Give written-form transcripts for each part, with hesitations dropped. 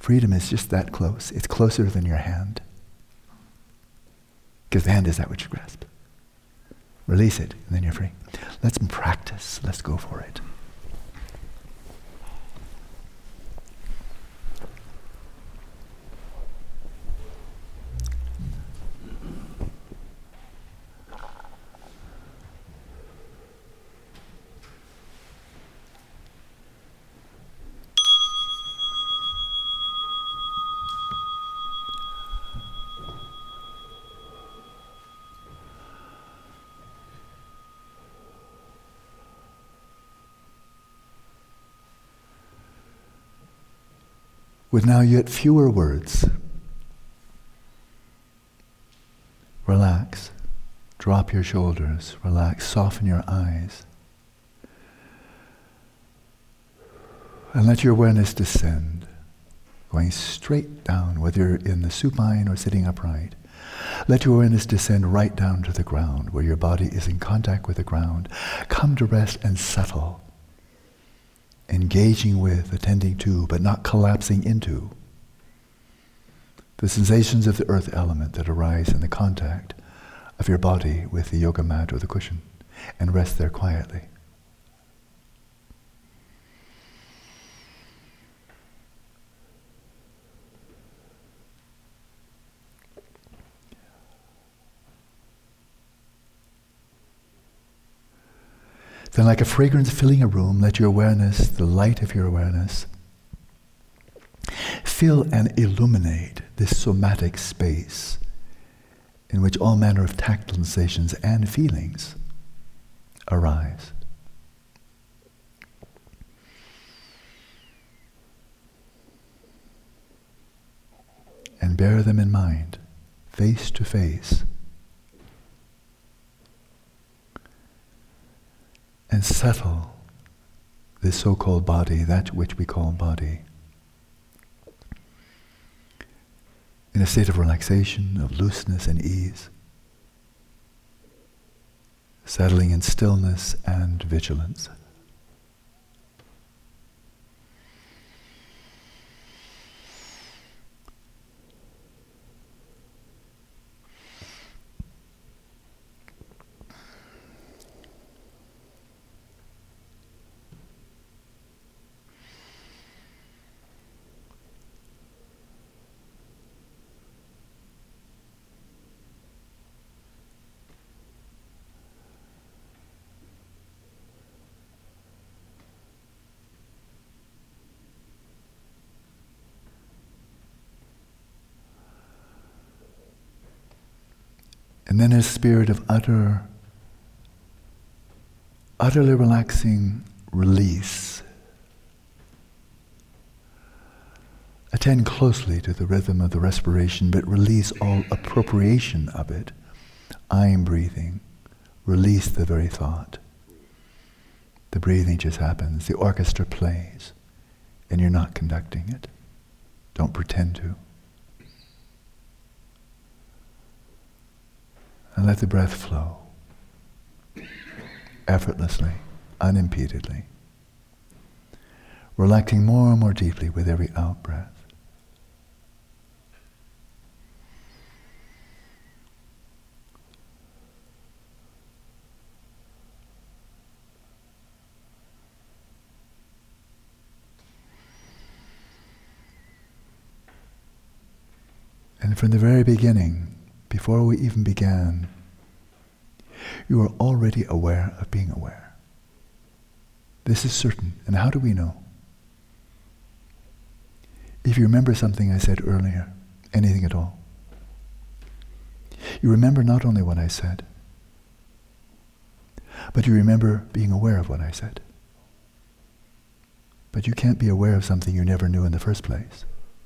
Freedom is just that close. It's closer than your hand. Because the hand is that which you grasp. Release it, and then you're free. Let's practice. Let's go for it. With now yet fewer words, relax, drop your shoulders, relax, soften your eyes, and let your awareness descend, going straight down, whether you're in the supine or sitting upright. Let your awareness descend right down to the ground, where your body is in contact with the ground. Come to rest and settle. Engaging with, attending to, but not collapsing into the sensations of the earth element that arise in the contact of your body with the yoga mat or the cushion, and rest there quietly. Then, like a fragrance filling a room, let your awareness, the light of your awareness, fill and illuminate this somatic space in which all manner of tactile sensations and feelings arise. And bear them in mind, face to face. And settle this so-called body, that which we call body, in a state of relaxation, of looseness and ease, settling in stillness and vigilance. And then a spirit of utterly relaxing release. Attend closely to the rhythm of the respiration, but release all appropriation of it. I'm breathing. Release the very thought. The breathing just happens. The orchestra plays, and you're not conducting it. Don't pretend to. And let the breath flow effortlessly, unimpededly, relaxing more and more deeply with every out-breath. And from the very beginning, before we even began, you are already aware of being aware. This is certain. And how do we know? If you remember something I said earlier, anything at all, you remember not only what I said, but you remember being aware of what I said. But you can't be aware of something you never knew in the first place.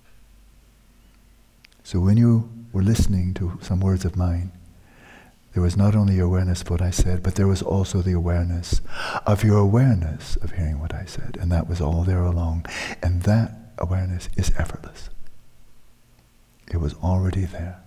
So when you were listening to some words of mine, there was not only awareness of what I said, but there was also the awareness of your awareness of hearing what I said. And that was all there along. And that awareness is effortless. It was already there.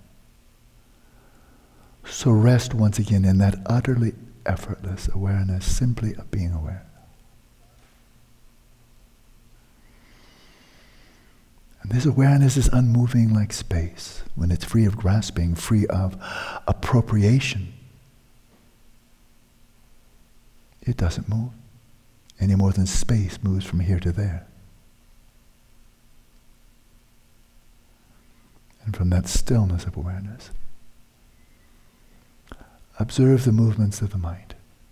So rest once again in that utterly effortless awareness, simply of being aware. And this awareness is unmoving like space. When it's free of grasping, free of appropriation, it doesn't move any more than space moves from here to there. And from that stillness of awareness, observe the movements of the mind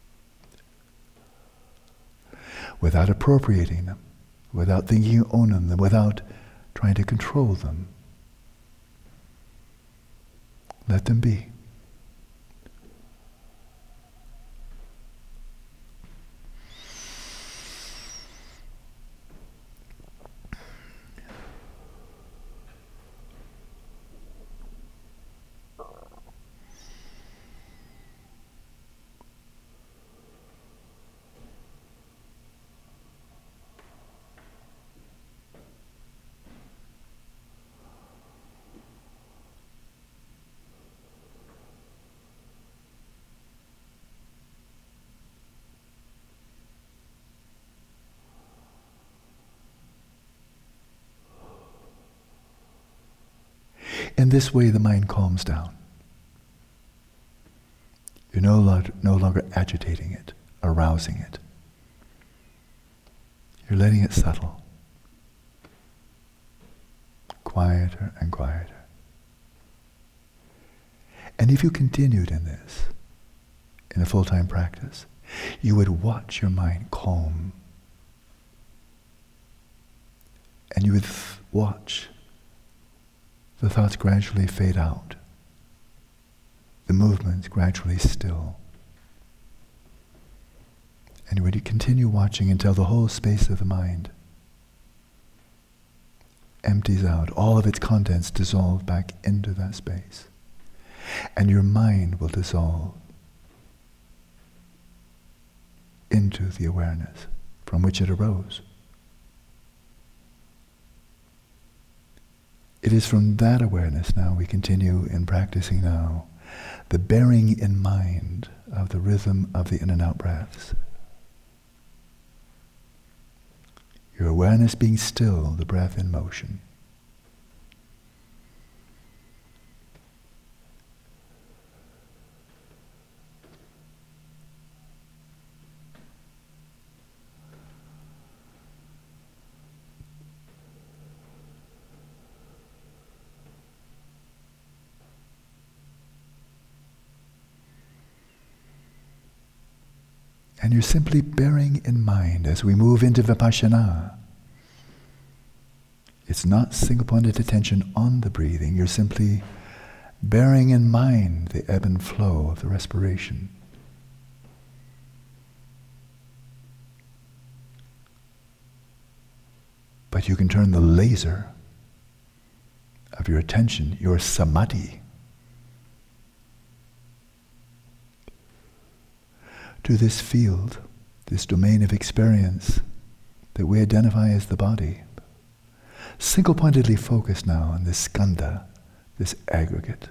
without appropriating them, without thinking you own them, without trying to control them. Let them be. In this way, the mind calms down. You're no longer agitating it, arousing it. You're letting it settle. Quieter and quieter. And if you continued in this, in a full-time practice, you would watch your mind calm. And you would watch the thoughts gradually fade out, the movements gradually still. And when you continue watching until the whole space of the mind empties out, all of its contents dissolve back into that space, and your mind will dissolve into the awareness from which it arose. It is from that awareness now we continue in practicing now the bearing in mind of the rhythm of the in and out breaths. Your awareness being still, the breath in motion. And you're simply bearing in mind as we move into Vipassana. It's not single-pointed attention on the breathing. You're simply bearing in mind the ebb and flow of the respiration. But you can turn the laser of your attention, your samadhi, to this field, this domain of experience that we identify as the body. Single-pointedly focused now on this skandha, this aggregate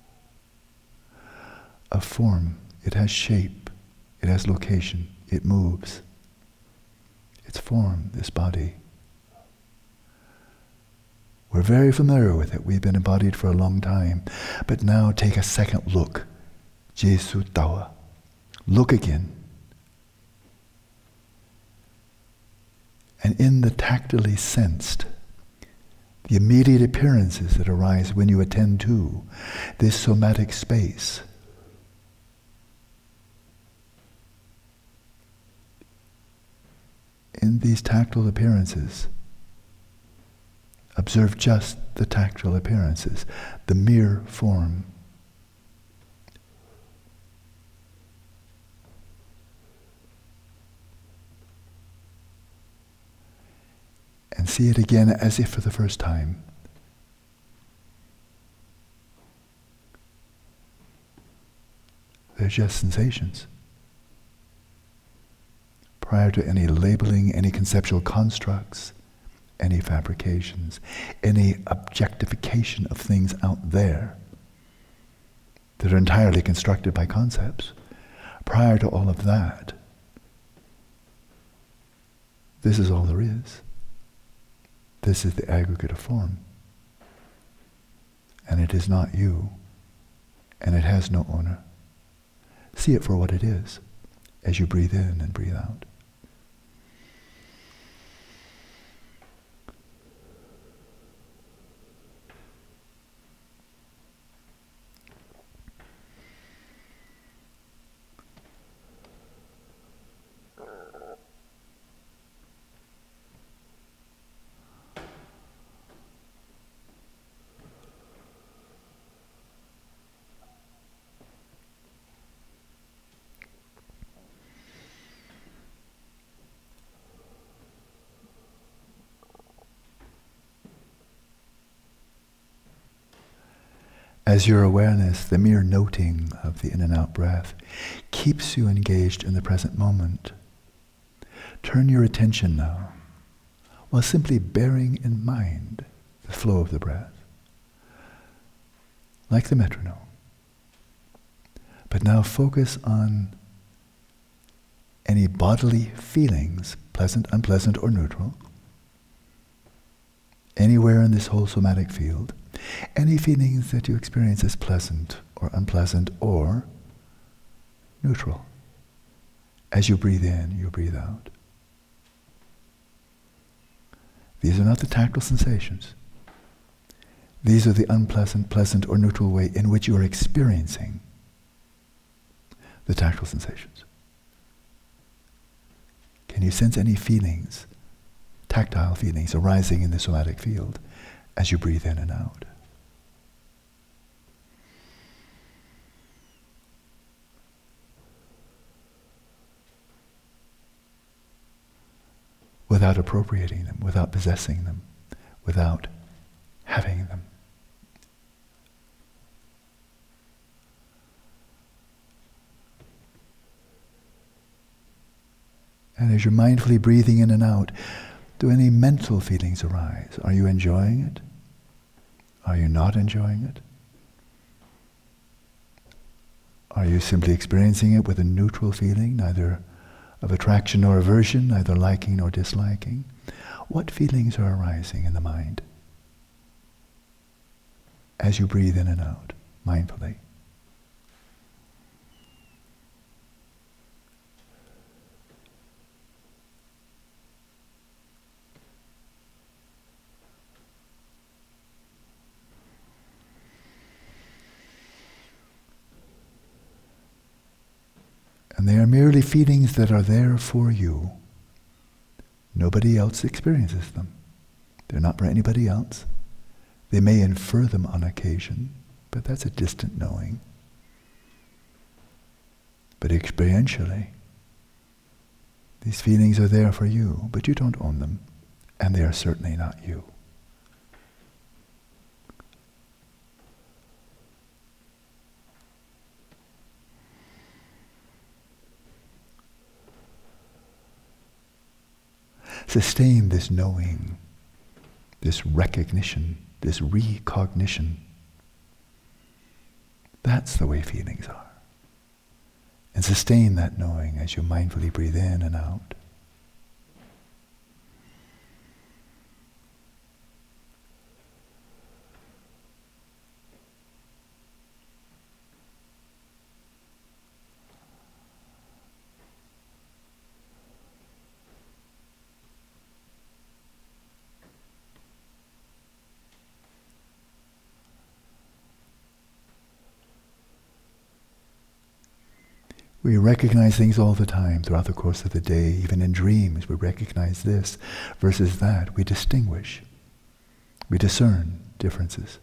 of form. It has shape, it has location, it moves. Its form, this body. We're very familiar with it. We've been embodied for a long time. But now take a second look. Jesu Tawa. Look again. And in the tactily sensed, the immediate appearances that arise when you attend to this somatic space, in these tactile appearances, observe just the tactile appearances, the mere form. And see it again as if for the first time. They're just sensations. Prior to any labeling, any conceptual constructs, any fabrications, any objectification of things out there that are entirely constructed by concepts. Prior to all of that, this is all there is. This is the aggregate of form. And it is not you, and it has no owner. See it for what it is as you breathe in and breathe out. As your awareness, the mere noting of the in and out breath, keeps you engaged in the present moment, turn your attention now, while simply bearing in mind the flow of the breath, like the metronome. But now focus on any bodily feelings, pleasant, unpleasant, or neutral, anywhere in this whole somatic field. Any feelings that you experience as pleasant or unpleasant or neutral. As you breathe in, you breathe out. These are not the tactile sensations. These are the unpleasant, pleasant, or neutral way in which you are experiencing the tactile sensations. Can you sense any feelings, tactile feelings, arising in the somatic field as you breathe in and out? Without appropriating them, without possessing them, without having them. And as you're mindfully breathing in and out, do any mental feelings arise? Are you enjoying it? Are you not enjoying it? Are you simply experiencing it with a neutral feeling, neither of attraction nor aversion, neither liking nor disliking? What feelings are arising in the mind as you breathe in and out mindfully? And they are merely feelings that are there for you. Nobody else experiences them. They're not for anybody else. They may infer them on occasion, but that's a distant knowing. But experientially, these feelings are there for you, but you don't own them, and they are certainly not you. Sustain this knowing, this recognition, this recognition. That's the way feelings are. And sustain that knowing as you mindfully breathe in and out. We recognize things all the time throughout the course of the day. Even in dreams, we recognize this versus that. We distinguish. We discern differences.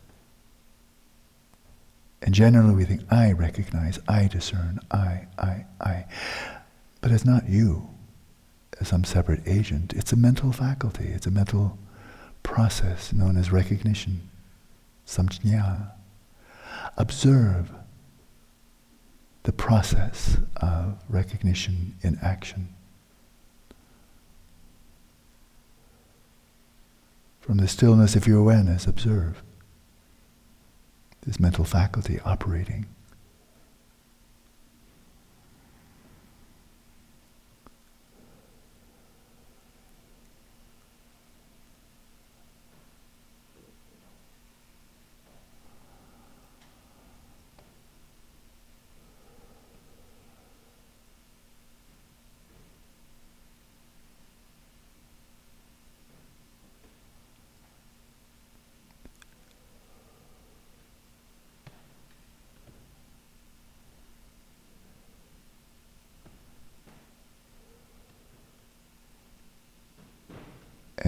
And generally we think, I recognize, I discern, I. But it's not you as some separate agent. It's a mental faculty. It's a mental process known as recognition. Samjñā. Observe the process of recognition in action. From the stillness of your awareness, observe this mental faculty operating.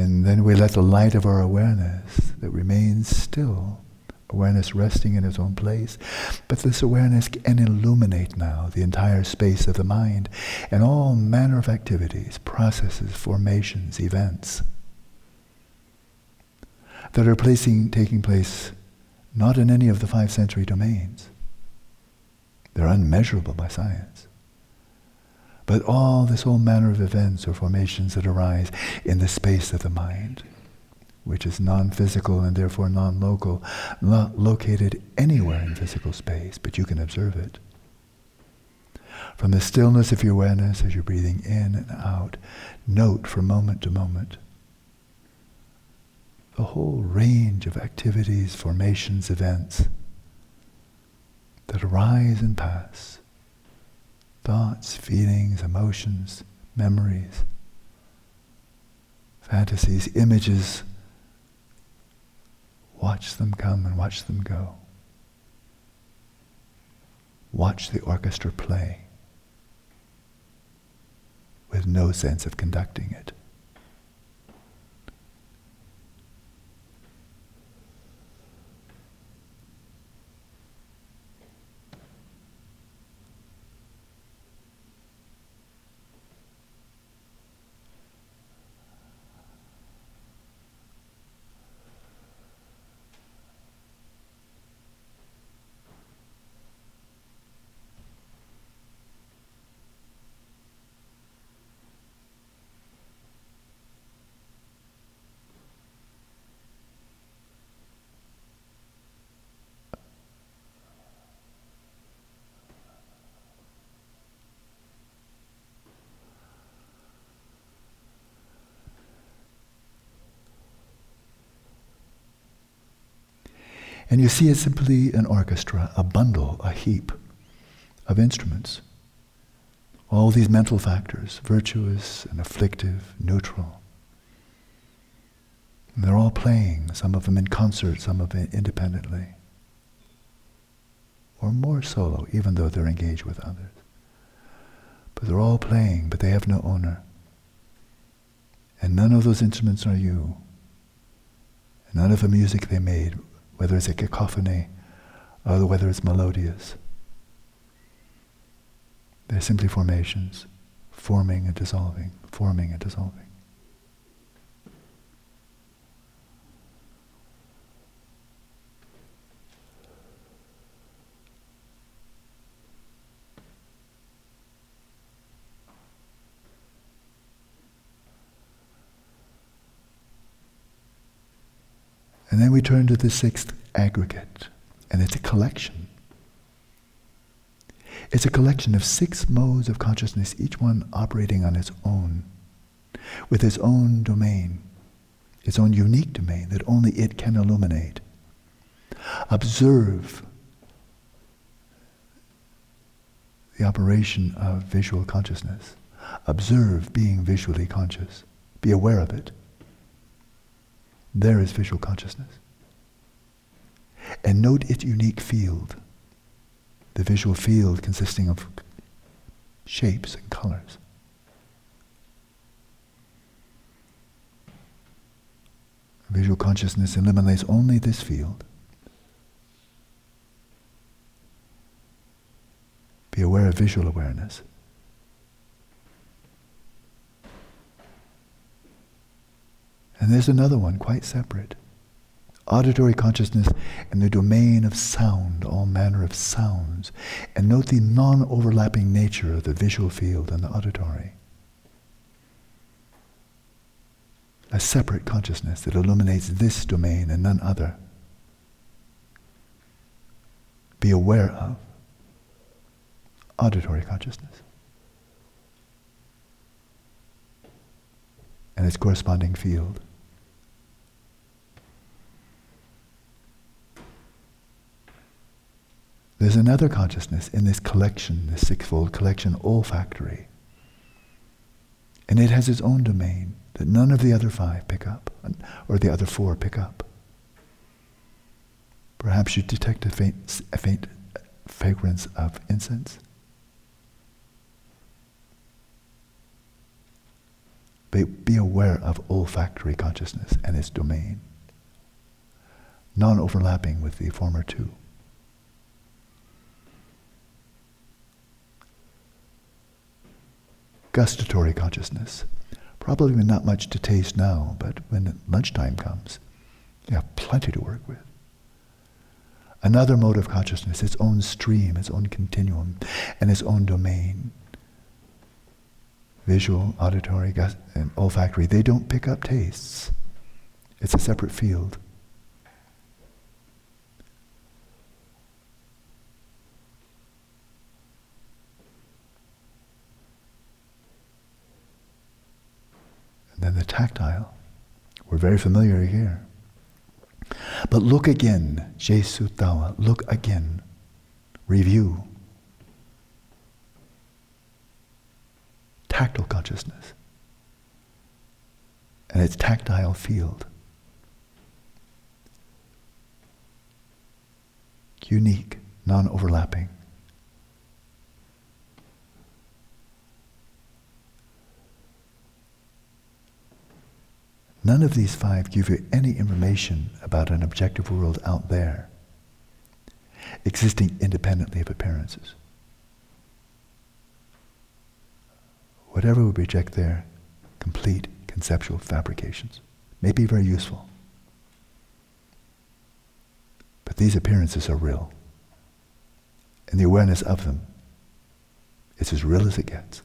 And then we let the light of our awareness that remains still, awareness resting in its own place, but this awareness can illuminate now the entire space of the mind and all manner of activities, processes, formations, events that are taking place not in any of the 5 sensory domains. They're unmeasurable by science. But this whole manner of events or formations that arise in the space of the mind, which is non-physical and therefore non-local, not located anywhere in physical space, but you can observe it. From the stillness of your awareness as you're breathing in and out, note from moment to moment the whole range of activities, formations, events that arise and pass. Thoughts, feelings, emotions, memories, fantasies, images. Watch them come and watch them go. Watch the orchestra play with no sense of conducting it. And you see it simply an orchestra, a bundle, a heap of instruments. All these mental factors, virtuous and afflictive, neutral. And they're all playing, some of them in concert, some of them independently. Or more solo, even though they're engaged with others. But they're all playing, but they have no owner. And none of those instruments are you. And none of the music they made, whether it's a cacophony or whether it's melodious. They're simply formations, forming and dissolving, forming and dissolving. And then we turn to the 6th aggregate, and it's a collection. It's a collection of 6 modes of consciousness, each one operating on its own, with its own domain, its own unique domain that only it can illuminate. Observe the operation of visual consciousness. Observe being visually conscious. Be aware of it. There is visual consciousness. And note its unique field. The visual field consisting of shapes and colors. Visual consciousness eliminates only this field. Be aware of visual awareness. And there's another one, quite separate. Auditory consciousness in the domain of sound, all manner of sounds. And note the non-overlapping nature of the visual field and the auditory. A separate consciousness that illuminates this domain and none other. Be aware of auditory consciousness and its corresponding field. There's another consciousness in this collection, this 6-fold collection, olfactory. And it has its own domain that none of the other 5 pick up, or the other 4 pick up. Perhaps you detect a faint fragrance of incense. Be aware of olfactory consciousness and its domain, non-overlapping with the former two. Gustatory consciousness. Probably not much to taste now, but when lunchtime comes, you have plenty to work with. Another mode of consciousness, its own stream, its own continuum, and its own domain. Visual, auditory, and olfactory, they don't pick up tastes. It's a separate field. And then the tactile. We're very familiar here. But look again, Jesu Tawa, look again. Review. Tactile consciousness and its tactile field. Unique, non-overlapping. None of these five give you any information about an objective world out there, existing independently of appearances. Whatever we reject there, complete conceptual fabrications, may be very useful. But these appearances are real. And the awareness of them, it's as real as it gets.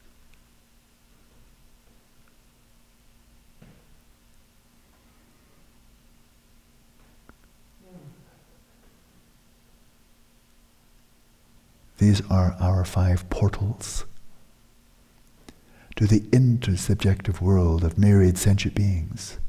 These are our five portals to the intersubjective world of myriad sentient beings.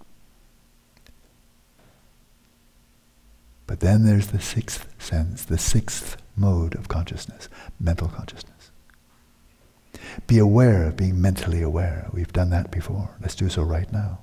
But then there's the sixth sense, the sixth mode of consciousness, mental consciousness. Be aware of being mentally aware. We've done that before. Let's do so right now.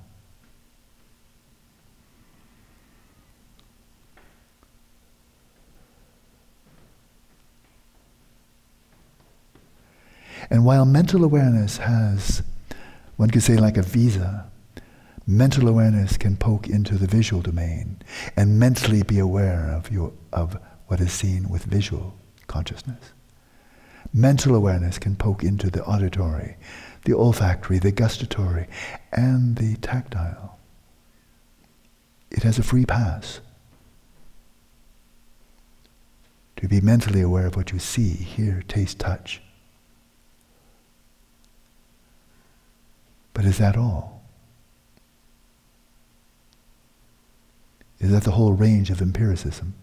And while mental awareness has, one could say like a visa, mental awareness can poke into the visual domain and mentally be aware of what is seen with visual consciousness. Mental awareness can poke into the auditory, the olfactory, the gustatory, and the tactile. It has a free pass to be mentally aware of what you see, hear, taste, touch. But is that all? Is that the whole range of empiricism?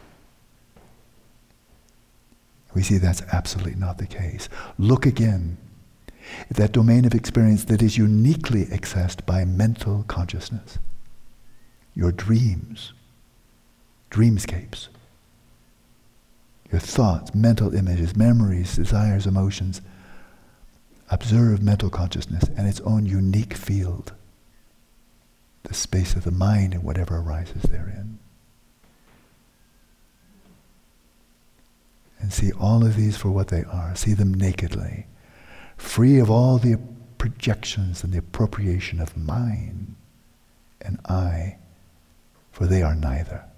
We see that's absolutely not the case. Look again at that domain of experience that is uniquely accessed by mental consciousness. Your dreams, dreamscapes, your thoughts, mental images, memories, desires, emotions. Observe mental consciousness and its own unique field, the space of the mind and whatever arises therein. And see all of these for what they are. See them nakedly, free of all the projections and the appropriation of mine and I, for they are neither.